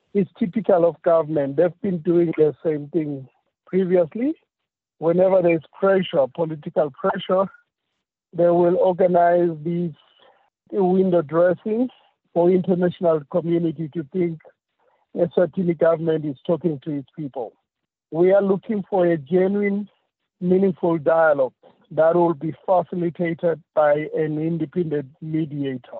It's typical of government. They've been doing the same thing previously. Whenever there's pressure, political pressure, they will organize these window dressings for international community to think a certain government is talking to its people. We are looking for a genuine, meaningful dialogue that will be facilitated by an independent mediator.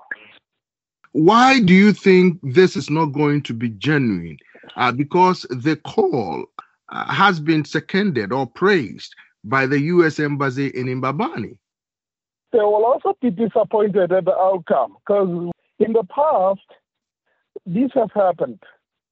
Why do you think this is not going to be genuine? Because the call has been seconded or praised by the U.S. Embassy in Mbabane. They will also be disappointed at the outcome because in the past, this has happened.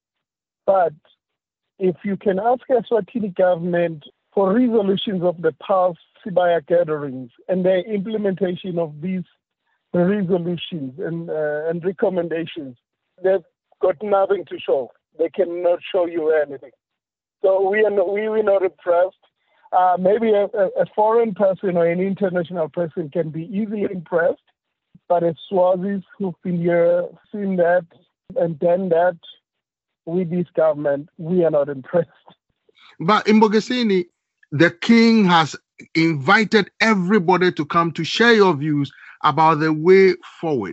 But if you can ask a Eswatini government for resolutions of the past Sibaya gatherings and the implementation of these resolutions and recommendations, they've got nothing to show. They cannot show you anything. So we were not impressed. Maybe a foreign person or an international person can be easily impressed, but as Swazis who've been here, seen that and done that with this government, we are not impressed. But in Mbogeseni, the king has invited everybody to come to share your views about the way forward.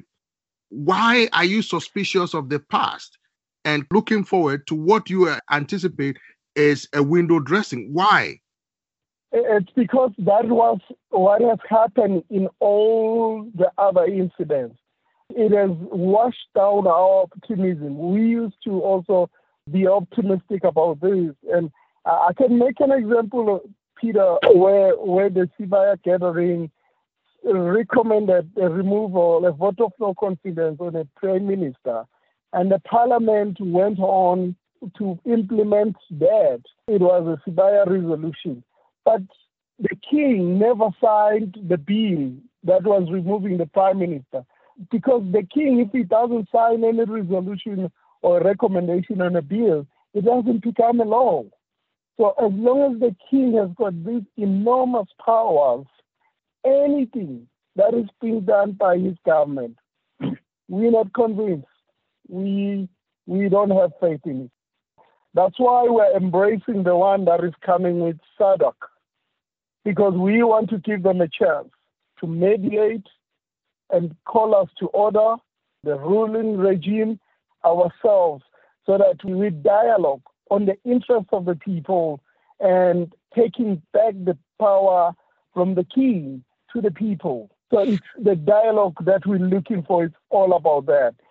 Why are you suspicious of the past and looking forward to what you anticipate is a window dressing? Why? It's because that was what has happened in all the other incidents. It has washed down our optimism. We used to also be optimistic about this. And I can make an example, Peter, where the Sibaya gathering recommended a removal, a vote of no confidence on a prime minister. And the parliament went on to implement that. It was a Sibaya resolution. But the king never signed the bill that was removing the prime minister. Because the king, if he doesn't sign any resolution or recommendation on a bill, it doesn't become a law. So as long as the king has got these enormous powers, anything that is being done by his government, we're not convinced. We don't have faith in it. That's why we're embracing the one that is coming with SADC, because we want to give them a chance to mediate and call us to order, the ruling regime, ourselves, so that we dialogue on the interests of the people and taking back the power from the king to the people. So it's the dialogue that we're looking for. It's all about that.